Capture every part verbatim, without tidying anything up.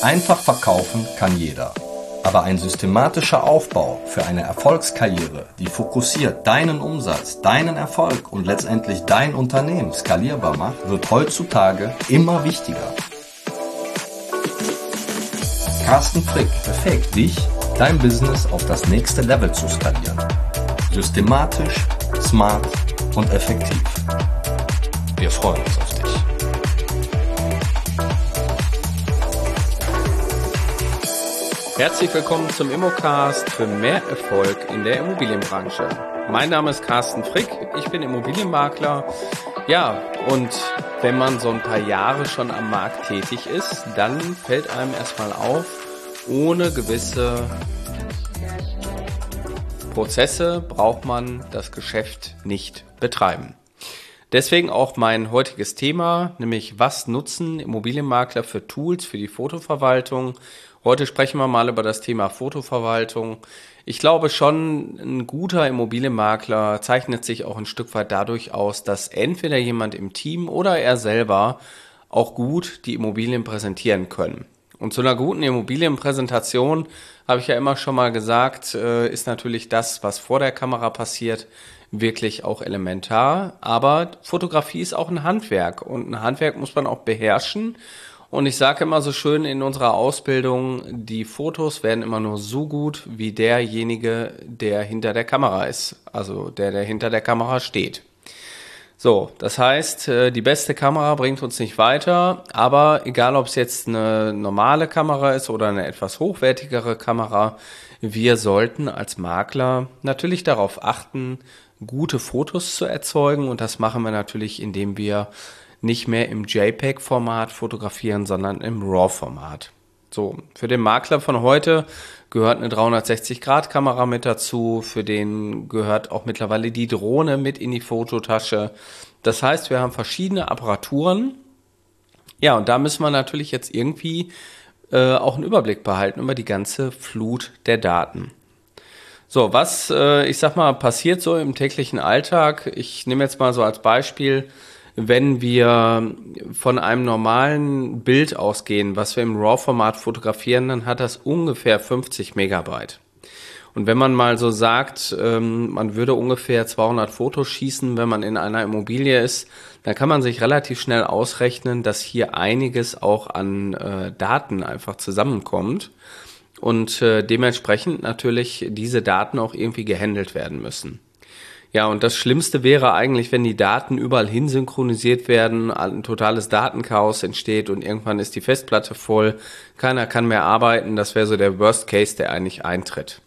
Einfach verkaufen kann jeder. Aber ein systematischer Aufbau für eine Erfolgskarriere, die fokussiert deinen Umsatz, deinen Erfolg und letztendlich dein Unternehmen skalierbar macht, wird heutzutage immer wichtiger. Carsten Frick befähigt dich, dein Business auf das nächste Level zu skalieren. Systematisch, smart und effektiv. Wir freuen uns auf dich. Herzlich willkommen zum Immocast für mehr Erfolg in der Immobilienbranche. Mein Name ist Carsten Frick, ich bin Immobilienmakler. Ja, und wenn man so ein paar Jahre schon am Markt tätig ist, dann fällt einem erstmal auf, ohne gewisse Prozesse braucht man das Geschäft nicht betreiben. Deswegen auch mein heutiges Thema, nämlich was nutzen Immobilienmakler für Tools für die Fotoverwaltung. Heute sprechen wir mal über das Thema Fotoverwaltung. Ich glaube schon, ein guter Immobilienmakler zeichnet sich auch ein Stück weit dadurch aus, dass entweder jemand im Team oder er selber auch gut die Immobilien präsentieren können. Und zu einer guten Immobilienpräsentation, habe ich ja immer schon mal gesagt, ist natürlich das, was vor der Kamera passiert, wirklich auch elementar. Aber Fotografie ist auch ein Handwerk und ein Handwerk muss man auch beherrschen. Und ich sage immer so schön in unserer Ausbildung, die Fotos werden immer nur so gut wie derjenige, der hinter der Kamera ist, also der, der hinter der Kamera steht. So, das heißt, die beste Kamera bringt uns nicht weiter, aber egal, ob es jetzt eine normale Kamera ist oder eine etwas hochwertigere Kamera, wir sollten als Makler natürlich darauf achten, gute Fotos zu erzeugen, und das machen wir natürlich, indem wir nicht mehr im JPEG-Format fotografieren, sondern im RAW-Format. So, für den Makler von heute gehört eine dreihundertsechzig Grad Kamera mit dazu, für den gehört auch mittlerweile die Drohne mit in die Fototasche. Das heißt, wir haben verschiedene Apparaturen. Ja, und da müssen wir natürlich jetzt irgendwie äh, auch einen Überblick behalten über die ganze Flut der Daten. So, was, äh, ich sag mal, passiert so im täglichen Alltag? Ich nehme jetzt mal so als Beispiel, wenn wir von einem normalen Bild ausgehen, was wir im RAW-Format fotografieren, dann hat das ungefähr fünfzig Megabyte. Und wenn man mal so sagt, ähm, man würde ungefähr zweihundert Fotos schießen, wenn man in einer Immobilie ist, dann kann man sich relativ schnell ausrechnen, dass hier einiges auch an äh, Daten einfach zusammenkommt und äh, dementsprechend natürlich diese Daten auch irgendwie gehandelt werden müssen. Ja, und das Schlimmste wäre eigentlich, wenn die Daten überall hin synchronisiert werden, ein totales Datenchaos entsteht und irgendwann ist die Festplatte voll, keiner kann mehr arbeiten. Das wäre so der Worst Case, der eigentlich eintritt.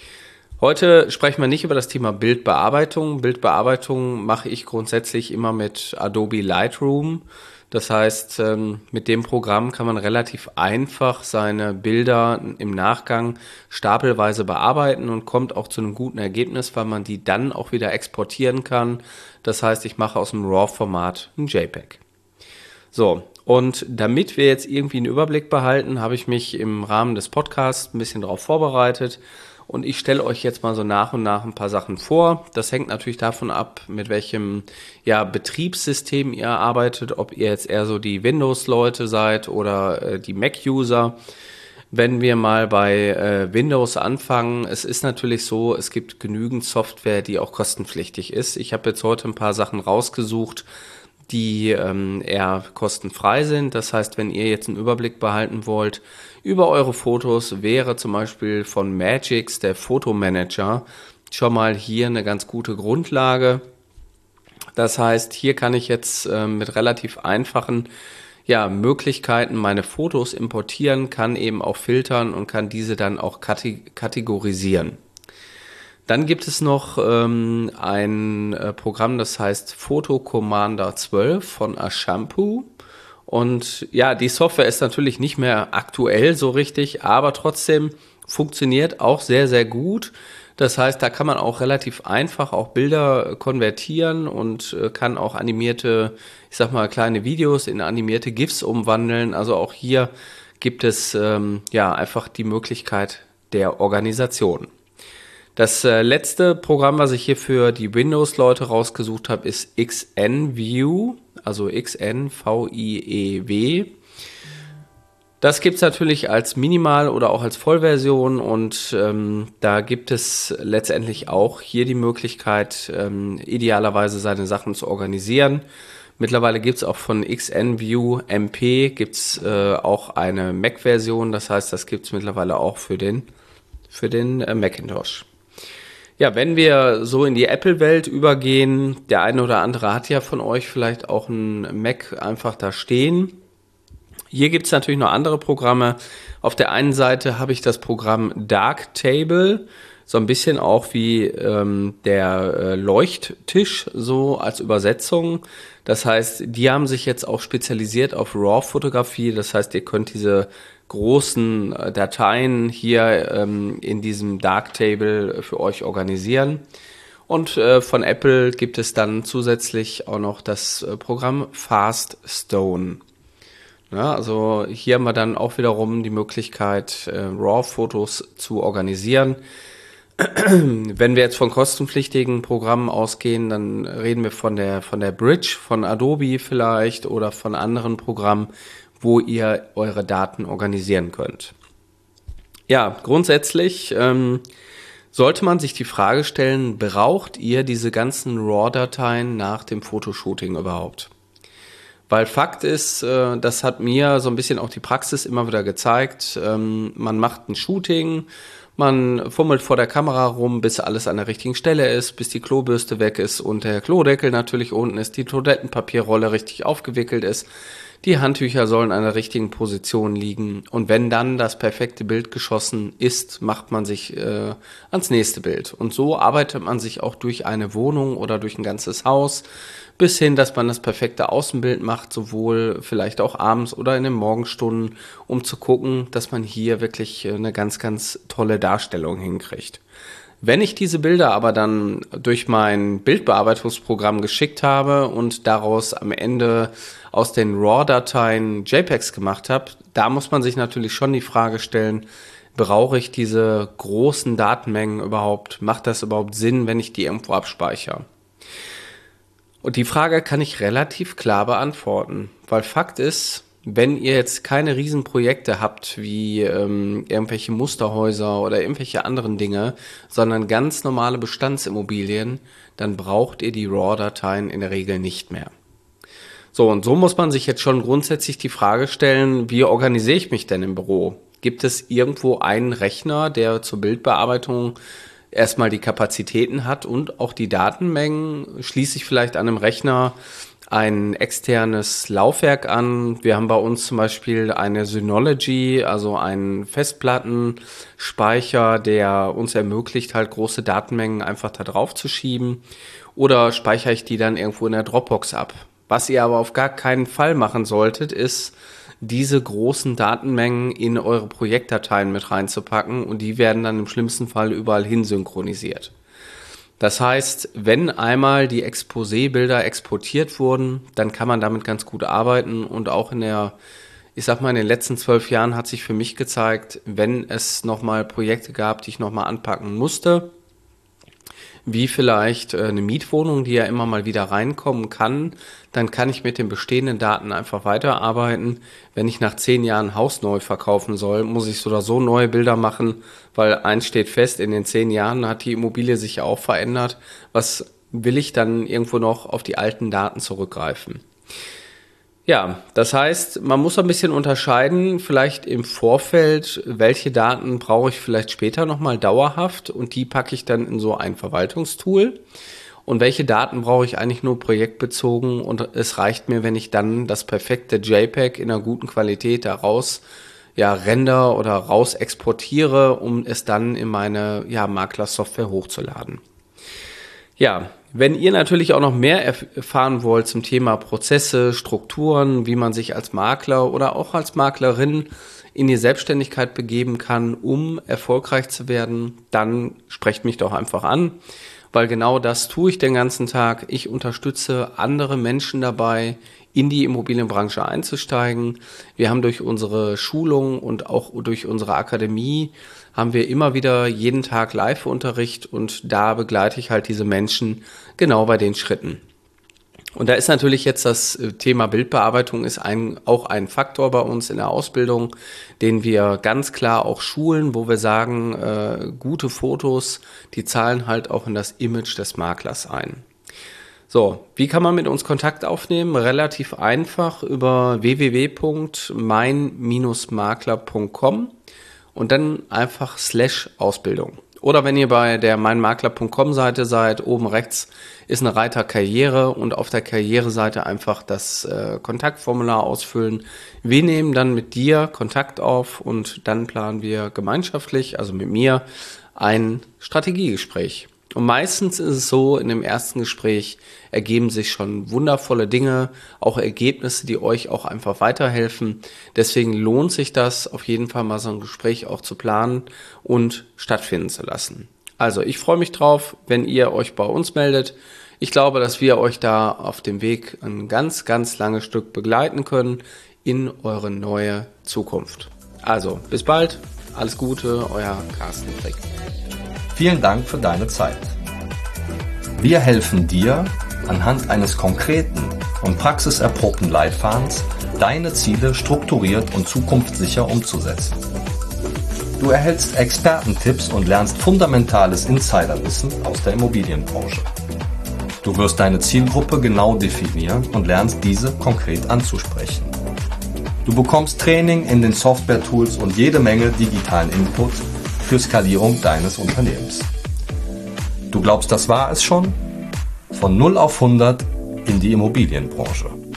Heute sprechen wir nicht über das Thema Bildbearbeitung. Bildbearbeitung mache ich grundsätzlich immer mit Adobe Lightroom. Das heißt, mit dem Programm kann man relativ einfach seine Bilder im Nachgang stapelweise bearbeiten und kommt auch zu einem guten Ergebnis, weil man die dann auch wieder exportieren kann. Das heißt, ich mache aus dem RAW-Format ein JPEG. So, und damit wir jetzt irgendwie einen Überblick behalten, habe ich mich im Rahmen des Podcasts ein bisschen darauf vorbereitet. Und ich stelle euch jetzt mal so nach und nach ein paar Sachen vor. Das hängt natürlich davon ab, mit welchem ja, Betriebssystem ihr arbeitet, ob ihr jetzt eher so die Windows-Leute seid oder äh, die Mac-User. Wenn wir mal bei äh, Windows anfangen, es ist natürlich so, es gibt genügend Software, die auch kostenpflichtig ist. Ich habe jetzt heute ein paar Sachen rausgesucht, die ähm, eher kostenfrei sind. Das heißt, wenn ihr jetzt einen Überblick behalten wollt über eure Fotos, wäre zum Beispiel von Magix der Fotomanager schon mal hier eine ganz gute Grundlage. Das heißt, hier kann ich jetzt äh, mit relativ einfachen ja, Möglichkeiten meine Fotos importieren, kann eben auch filtern und kann diese dann auch kategorisieren. Dann gibt es noch ähm, ein äh, Programm, das heißt Photo Commander zwölf von Ashampoo. Und ja, die Software ist natürlich nicht mehr aktuell so richtig, aber trotzdem funktioniert auch sehr, sehr gut. Das heißt, da kann man auch relativ einfach auch Bilder konvertieren und äh, kann auch animierte, ich sag mal, kleine Videos in animierte GIFs umwandeln. Also auch hier gibt es ähm, ja einfach die Möglichkeit der Organisation. Das äh, letzte Programm, was ich hier für die Windows-Leute rausgesucht habe, ist XNView, also X N V I E W. Das gibt es natürlich als Minimal- oder auch als Vollversion und ähm, da gibt es letztendlich auch hier die Möglichkeit, ähm, idealerweise seine Sachen zu organisieren. Mittlerweile gibt es auch von XNView M P gibt's äh, auch eine Mac-Version, das heißt, das gibt es mittlerweile auch für den, für den äh, Macintosh. Ja, wenn wir so in die Apple-Welt übergehen, der eine oder andere hat ja von euch vielleicht auch einen Mac einfach da stehen. Hier gibt es natürlich noch andere Programme. Auf der einen Seite habe ich das Programm Darktable, so ein bisschen auch wie ähm, der äh, Leuchttisch, so als Übersetzung. Das heißt, die haben sich jetzt auch spezialisiert auf RAW-Fotografie. Das heißt, ihr könnt diese großen äh, Dateien hier ähm, in diesem Darktable für euch organisieren. Und äh, von Apple gibt es dann zusätzlich auch noch das äh, Programm FastStone. Ja, also hier haben wir dann auch wiederum die Möglichkeit, äh, RAW-Fotos zu organisieren. Wenn wir jetzt von kostenpflichtigen Programmen ausgehen, dann reden wir von der, von der Bridge, von Adobe vielleicht oder von anderen Programmen, wo ihr eure Daten organisieren könnt. Ja, grundsätzlich ähm, sollte man sich die Frage stellen, braucht ihr diese ganzen RAW-Dateien nach dem Fotoshooting überhaupt? Weil Fakt ist, äh, das hat mir so ein bisschen auch die Praxis immer wieder gezeigt, ähm, man macht ein Shooting, man fummelt vor der Kamera rum, bis alles an der richtigen Stelle ist, bis die Klobürste weg ist und der Klodeckel natürlich unten ist, die Toilettenpapierrolle richtig aufgewickelt ist, die Handtücher sollen an der richtigen Position liegen und wenn dann das perfekte Bild geschossen ist, macht man sich äh, ans nächste Bild. Und so arbeitet man sich auch durch eine Wohnung oder durch ein ganzes Haus, bis hin, dass man das perfekte Außenbild macht, sowohl vielleicht auch abends oder in den Morgenstunden, um zu gucken, dass man hier wirklich eine ganz, ganz tolle Darstellung hinkriegt. Wenn ich diese Bilder aber dann durch mein Bildbearbeitungsprogramm geschickt habe und daraus am Ende aus den RAW-Dateien JPEGs gemacht habe, da muss man sich natürlich schon die Frage stellen, brauche ich diese großen Datenmengen überhaupt? Macht das überhaupt Sinn, wenn ich die irgendwo abspeichere? Und die Frage kann ich relativ klar beantworten, weil Fakt ist, wenn ihr jetzt keine Riesenprojekte habt, wie ähm, irgendwelche Musterhäuser oder irgendwelche anderen Dinge, sondern ganz normale Bestandsimmobilien, dann braucht ihr die RAW-Dateien in der Regel nicht mehr. So, und so muss man sich jetzt schon grundsätzlich die Frage stellen, wie organisiere ich mich denn im Büro? Gibt es irgendwo einen Rechner, der zur Bildbearbeitung erstmal die Kapazitäten hat und auch die Datenmengen? Schließe ich vielleicht an einem Rechner ein externes Laufwerk an? Wir haben bei uns zum Beispiel eine Synology, also einen Festplattenspeicher, der uns ermöglicht, halt große Datenmengen einfach da drauf zu schieben. Oder speichere ich die dann irgendwo in der Dropbox ab? Was ihr aber auf gar keinen Fall machen solltet, ist, diese großen Datenmengen in eure Projektdateien mit reinzupacken und die werden dann im schlimmsten Fall überall hin synchronisiert. Das heißt, wenn einmal die Exposé-Bilder exportiert wurden, dann kann man damit ganz gut arbeiten und auch in der, ich sag mal, in den letzten zwölf Jahren hat sich für mich gezeigt, wenn es nochmal Projekte gab, die ich nochmal anpacken musste, wie vielleicht eine Mietwohnung, die ja immer mal wieder reinkommen kann, dann kann ich mit den bestehenden Daten einfach weiterarbeiten. Wenn ich nach zehn Jahren Haus neu verkaufen soll, muss ich so oder so neue Bilder machen, weil eins steht fest, in den zehn Jahren hat die Immobilie sich ja auch verändert. Was will ich dann irgendwo noch auf die alten Daten zurückgreifen? Ja, das heißt, man muss ein bisschen unterscheiden, vielleicht im Vorfeld, welche Daten brauche ich vielleicht später nochmal dauerhaft und die packe ich dann in so ein Verwaltungstool und welche Daten brauche ich eigentlich nur projektbezogen und es reicht mir, wenn ich dann das perfekte JPEG in einer guten Qualität daraus ja, render oder raus exportiere, um es dann in meine ja, Maklersoftware hochzuladen. Ja, wenn ihr natürlich auch noch mehr erfahren wollt zum Thema Prozesse, Strukturen, wie man sich als Makler oder auch als Maklerin in die Selbstständigkeit begeben kann, um erfolgreich zu werden, dann sprecht mich doch einfach an, weil genau das tue ich den ganzen Tag. Ich unterstütze andere Menschen dabei, in die Immobilienbranche einzusteigen. Wir haben durch unsere Schulung und auch durch unsere Akademie haben wir immer wieder jeden Tag Live-Unterricht und da begleite ich halt diese Menschen genau bei den Schritten. Und da ist natürlich jetzt das Thema Bildbearbeitung ist ein, auch ein Faktor bei uns in der Ausbildung, den wir ganz klar auch schulen, wo wir sagen, äh, gute Fotos, die zahlen halt auch in das Image des Maklers ein. So, wie kann man mit uns Kontakt aufnehmen? Relativ einfach über w w w punkt mein Bindestrich makler punkt com und dann einfach slash Ausbildung. Oder wenn ihr bei der mein makler punkt com Seite seid, oben rechts ist eine Reiter Karriere und auf der Karriereseite einfach das äh, Kontaktformular ausfüllen. Wir nehmen dann mit dir Kontakt auf und dann planen wir gemeinschaftlich, also mit mir, ein Strategiegespräch. Und meistens ist es so, in dem ersten Gespräch ergeben sich schon wundervolle Dinge, auch Ergebnisse, die euch auch einfach weiterhelfen. Deswegen lohnt sich das auf jeden Fall mal so ein Gespräch auch zu planen und stattfinden zu lassen. Also ich freue mich drauf, wenn ihr euch bei uns meldet. Ich glaube, dass wir euch da auf dem Weg ein ganz, ganz langes Stück begleiten können in eure neue Zukunft. Also bis bald, alles Gute, euer Carsten Frick. Vielen Dank für deine Zeit. Wir helfen dir, anhand eines konkreten und praxiserprobten Leitfadens deine Ziele strukturiert und zukunftssicher umzusetzen. Du erhältst Expertentipps und lernst fundamentales Insiderwissen aus der Immobilienbranche. Du wirst deine Zielgruppe genau definieren und lernst diese konkret anzusprechen. Du bekommst Training in den Software-Tools und jede Menge digitalen Input für Skalierung deines Unternehmens. Du glaubst, das war es schon? Von null auf hundert in die Immobilienbranche.